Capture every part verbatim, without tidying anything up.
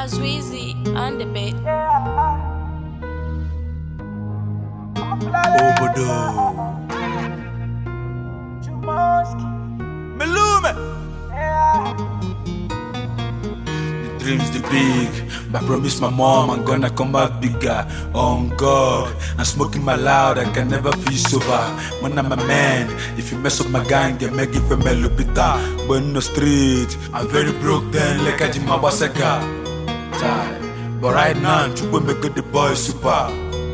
That's Weezy on the beat. Obodo Melume. The dream's the big, but I promise my mom I'm gonna come back bigger. On God, I'm smoking my loud, I can never feel sober. When I'm a man, if you mess up my gang, you make it for me lupita. But in the street, I'm very broke then, like a Jimabaseka. But right now, you make good the boy super.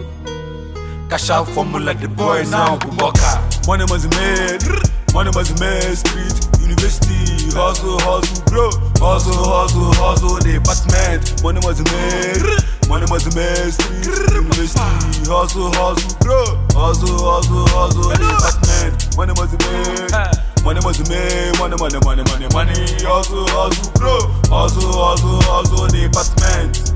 Cash out formula the boy now, Buboka. Money must be made, money must be made. Street, university, hustle, hustle, bro. Hustle, hustle, hustle, department. Money must be made, money must be made. Street, university, hustle, hustle, bro. Hustle, hustle, hustle, department. Money must be made, money must be made. Money, money, money, money, money. Hustle, hustle, bro. Hustle, hustle, hustle, department.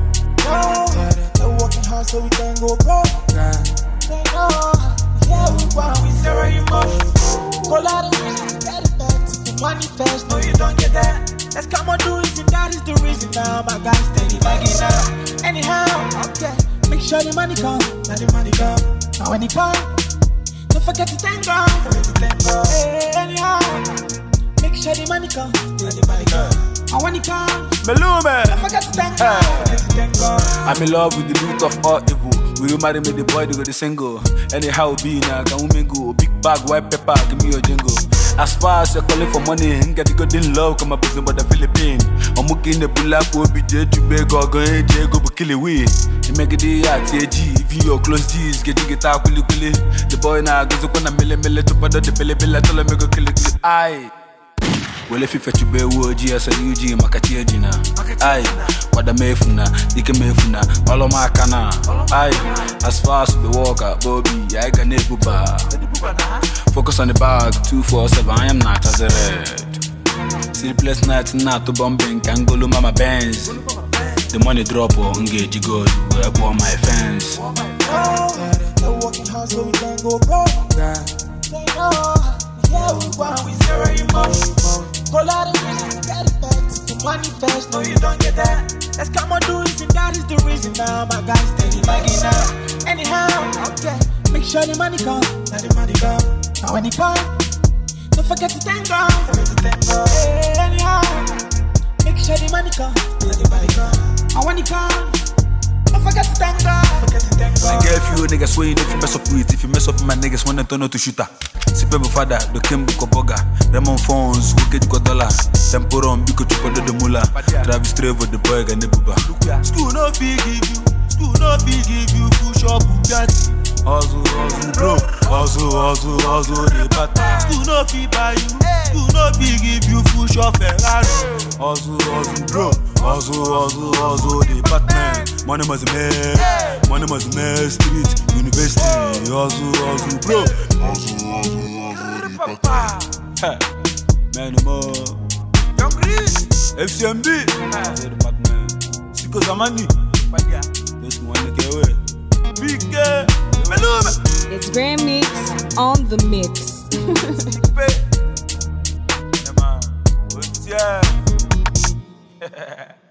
They're working hard so we can go broke. They know, yeah, we want, we zero emotions. Go out of reasons, get it back to the money first. No, you don't get that. Let's come on, do it, and that is the reason now. My guys steady bagging out. Anyhow, okay, make sure the money come. Now the money come. Now when it come, don't forget to thank God. Forget to thank God. Hey, anyhow, make sure the money come. Now the money come. And when it come, Melume. don't forget to thank God. Forget to thank God. I'm in love with the root of all evil. Will you marry me, the boy, they go the single. Anyhow, be now, can women go? Big bag, white pepper, give me your jingle. As far as you're calling for money, ain't get the good in love, come up with but the Philippine. I'm looking the pull up, will be dead to beg or go, hey, go, but kill it with. You make it the at T G, if you close G's, get to get out, will you? The boy now goes up on a million million to put the belly bill, I tell him, go kill it. Aye. Well, if you fetch you be wood, G S U G, Makati Gina. Aye, what the mefuna, Dika mefuna, all of my cana. Aye, as far as the walker, Bobby, I can never bar. Focus on the bag, two four seven, I am not as a red. Sleepless nights, not to bombing, can go to Mama Benz. The money drop or engage, you go to upon my fence. They're working hard so we can go broke. They know, yeah, we want, we zero emotions. Go out of reasons, get it back to the money first. No, you don't get that. Let's come on, do it, and that is the reason now. My guys steady bagging out. Anyhow, okay, make sure the money come. Now the money come. Now when it come, don't forget to thank God. Forget to thank God. Hey, anyhow, make sure the money come. Now the money come. Now when it come, don't forget to thank God. Forget to thank God. I get a few niggas swaying if you mess up with it. If you mess up with my niggas, wanna turn out to shooter. Sipe bufada, the Kimbu Koboga, Raymond Phones, Wicked Godola, Temporon, Biko Chukodo de Mula, Travis Trevor, the boy, and the Buba. School no fee give you, school no fee give you, full shop Bugatti. Hustle, hustle, bro, hustle, hustle, hustle, the bat. School no fee buy you, school no fee give you, full shop Ferrari. Hustle, hustle, bro, hustle, hustle, hustle, the Batman. Money must be made, money must be made. Street, university, hustle, hustle, bro. Hustle, hustle, hustle, Batman. Man, no more. Young Greece, F C M B, hustle, the Batman. Siko Zamani, this one get away. Big girl, Melume. It's Grand Mix on the mix. Yeah, man. What's yeah?